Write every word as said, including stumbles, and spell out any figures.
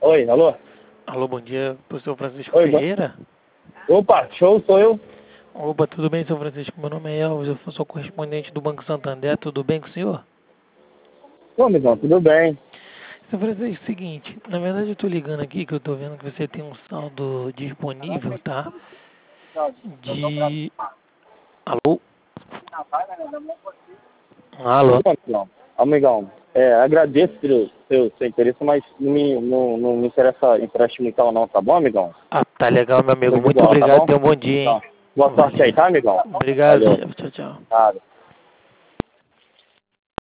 Oi, alô? Alô, bom dia, professor Francisco Oi, Ferreira. opa, show, sou eu. Opa, tudo bem, senhor Francisco? Meu nome é Elvis, eu sou correspondente do Banco Santander, tudo bem com o senhor? Ô, amigão, tudo bem? Senhor Francisco, é o seguinte, na verdade eu tô ligando aqui que eu tô vendo que você tem um saldo disponível, tá? De... Alô? Alô? Ô, amigão, amigão, é, agradeço pelo seu, seu interesse, mas não me, não, não me interessa empréstimo e tal não, tá bom, amigão? Ah, tá legal, meu amigo, muito Individual, tá obrigado, bom? tenha um bom dia, hein? Então, boa sorte aí, Valeu. tá, amigão? Obrigado, Valeu. chefe, tchau, tchau. Nada.